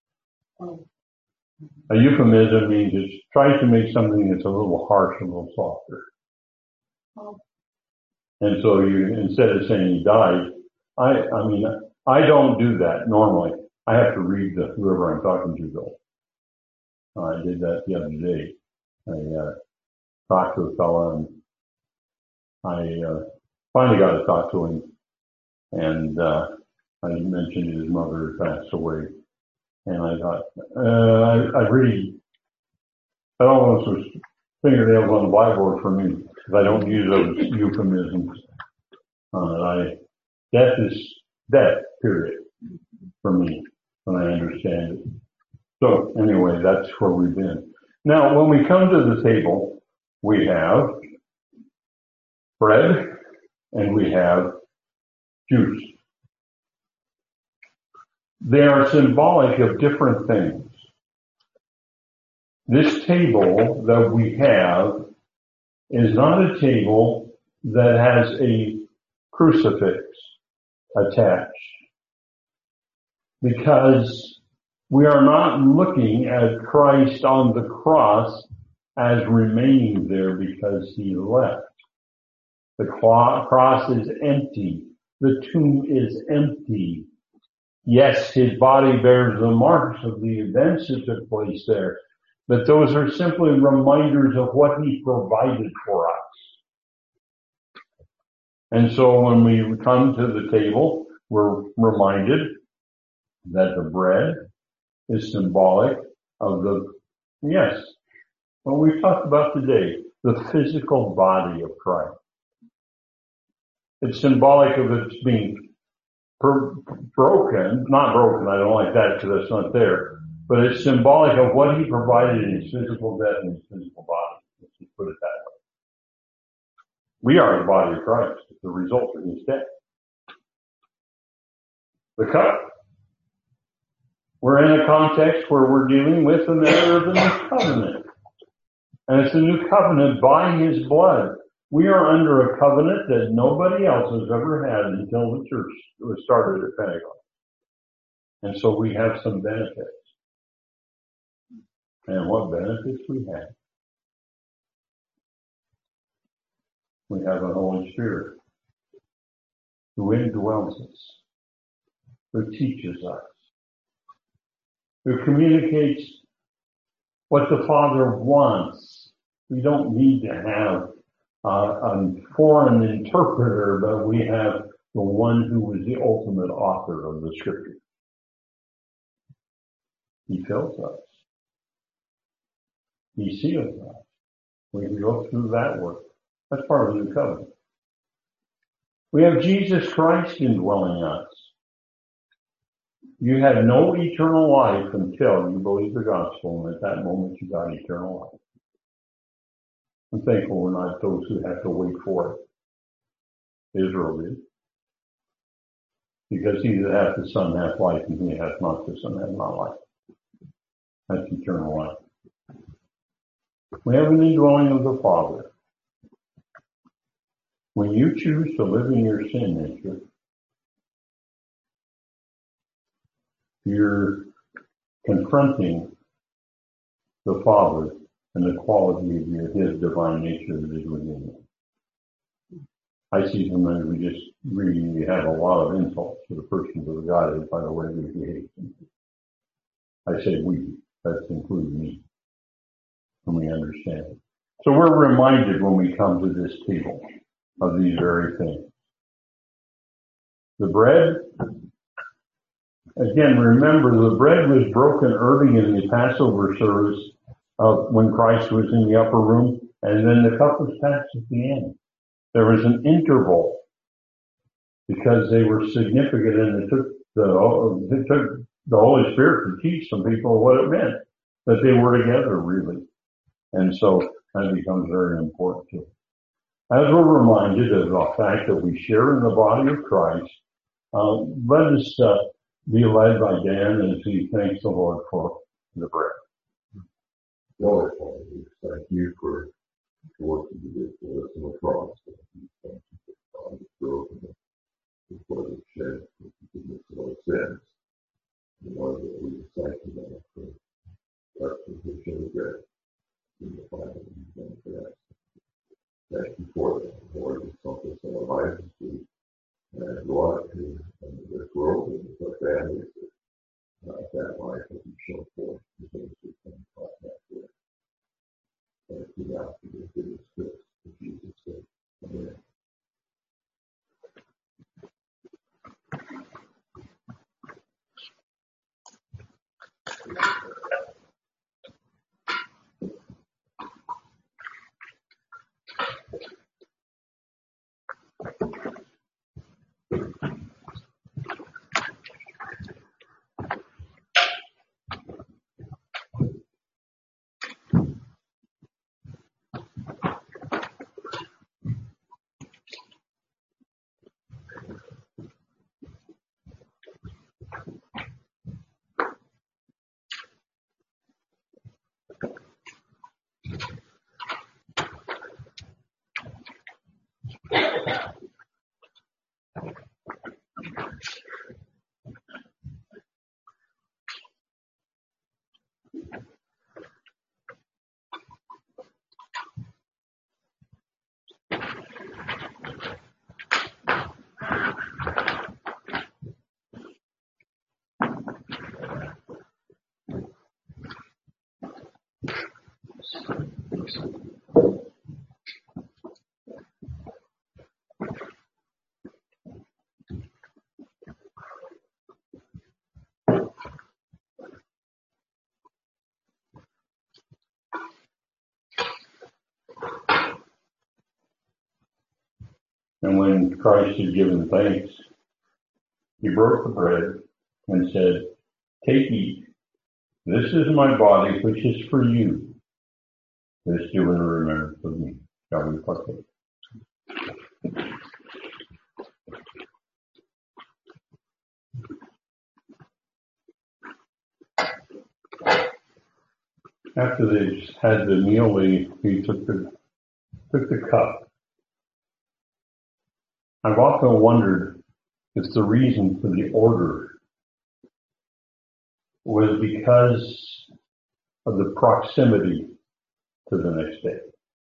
A euphemism means it tries to make something that's a little harsh, a little softer. And so you, instead of saying he died, I don't do that normally. I have to read whoever I'm talking to though. I did that the other day. I talked to a fellow and I finally got to talk to him, and I mentioned his mother had passed away. And I thought, that almost was fingernails on the blackboard for me, because I don't use those euphemisms. Death is death, period, for me, when I understand it. So anyway, that's where we've been. Now, when we come to the table, we have bread and we have juice. They are symbolic of different things. This table that we have is not a table that has a crucifix attached, because we are not looking at Christ on the cross as remaining there because he left. The cross is empty. The tomb is empty. Yes, his body bears the marks of the events that took place there, but those are simply reminders of what he provided for us. And so when we come to the table, we're reminded that the bread is symbolic of what we've talked about today, the physical body of Christ. It's symbolic of its being not broken, I don't like that because that's not there, but it's symbolic of what he provided in his physical death and his physical body. Let's just put it that way. We are the body of Christ, the result of his death. The cup. We're in a context where we're dealing with the matter of the new covenant. And it's a new covenant by his blood. We are under a covenant that nobody else has ever had until the church was started at Pentecost. And so we have some benefits. And what benefits we have? We have a Holy Spirit who indwells us, who teaches us, who communicates what the Father wants. We don't need to have a foreign interpreter, but we have the one who was the ultimate author of the Scripture. He tells us. He sealed that. We can go through that work. That's part of the new covenant. We have Jesus Christ indwelling us. You had no eternal life until you believed the gospel, and at that moment you got eternal life. I'm thankful we're not those who have to wait for it. Israel did. Because he that hath the Son hath life, and he hath not the Son hath not life. That's eternal life. We have an indwelling of the Father. When you choose to live in your sin nature, you're confronting the Father and the quality of his divine nature that is within you. I see sometimes we have a lot of insults to the persons of the Godhead by the way we behave. I say we, that includes me, and we understand it. So we're reminded when we come to this table of these very things. The bread, again, remember the bread was broken early in the Passover service when Christ was in the upper room, and then the cup was passed at the end. There was an interval because they were significant, and it took the Holy Spirit to teach some people what it meant, that they were together really. And so that becomes very important too. As we're reminded of the fact that we share in the body of Christ, let us be led by Dan as he thanks the Lord for the bread.
Lord, thank you for the work that you did for us on the cross. Thank you for the broken and for the shed for forgiveness of our sins. Lord, that we thank you now for our position of bread in the Bible. Thank you for that. Thank you for that. Lord, it's something in our lives to go out to this world and with our families. That life that you show forth to those who come across that way. Thank you now for your goodness to us. In Jesus' name. Amen.
And when Christ had given thanks, he broke the bread and said, "Take, eat. This is my body, which is for you. This do in remembrance of me." Shall we partake? After they had the meal, he took the cup. I've often wondered if the reason for the order was because of the proximity to the next day.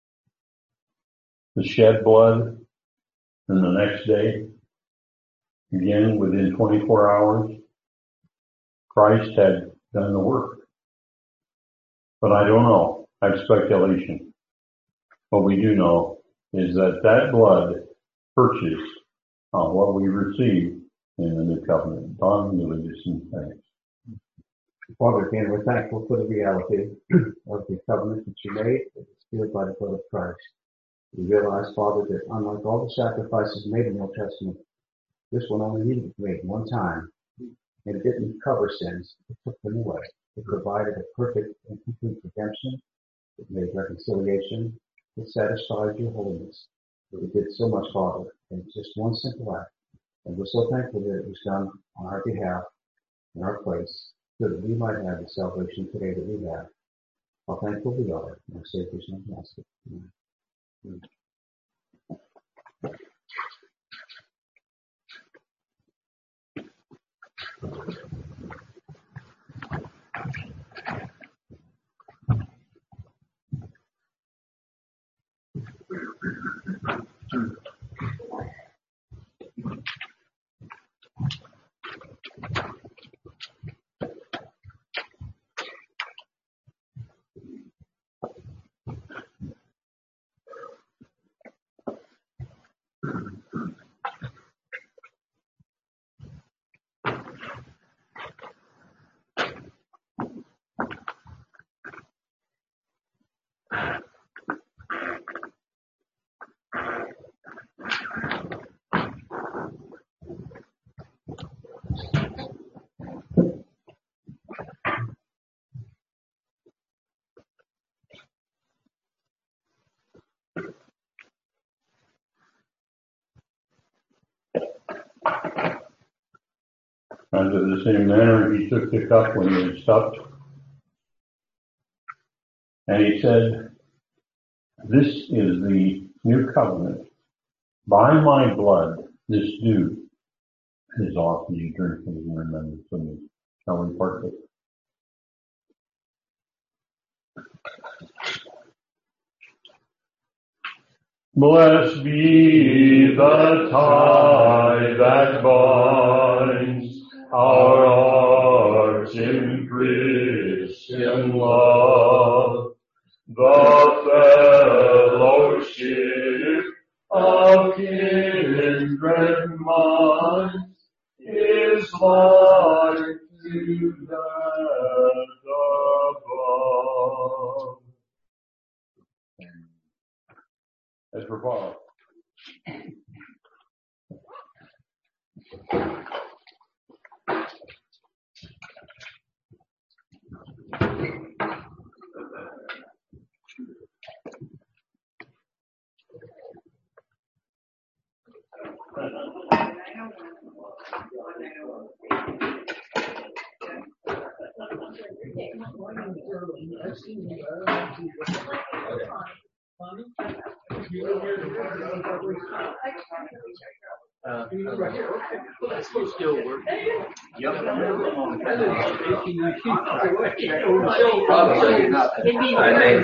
The shed blood, and the next day, again within 24 hours, Christ had done the work. But I don't know. I have speculation. What we do know is that blood purchased what we receive in the new covenant. Don, you lead us in thanks.
Father, again, we're thankful for the reality of the covenant that you made that is sealed by the blood of Christ. We realize, Father, that unlike all the sacrifices made in the Old Testament, this one only needed to be made one time, and it didn't cover sins. It took them away. It provided a perfect and complete redemption. It made reconciliation. It satisfied your holiness. It did so much, Father, in just one simple act. And we're so thankful that it was done on our behalf, in our place, so that we might have the salvation today that we have. How thankful we are in our Savior's name. Amen.
After the same manner, he took the cup when he had supped, and he said, "This is the new covenant. By my blood, this do as often you drink it in remembrance of me." Shall we partake? Blessed be the tie that binds our hearts in Christian love, the fellowship of kindred minds is like to that above. As for Paul.
Still working. Yep.
Probably not. I think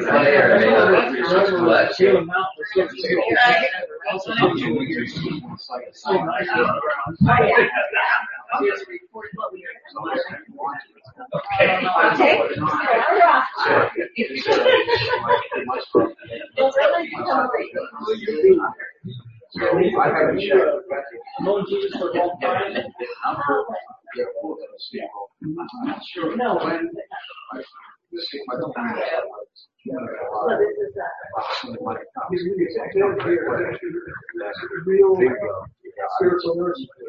I haven't known Jesus for a long time. Sure. No. Real spiritual nurse.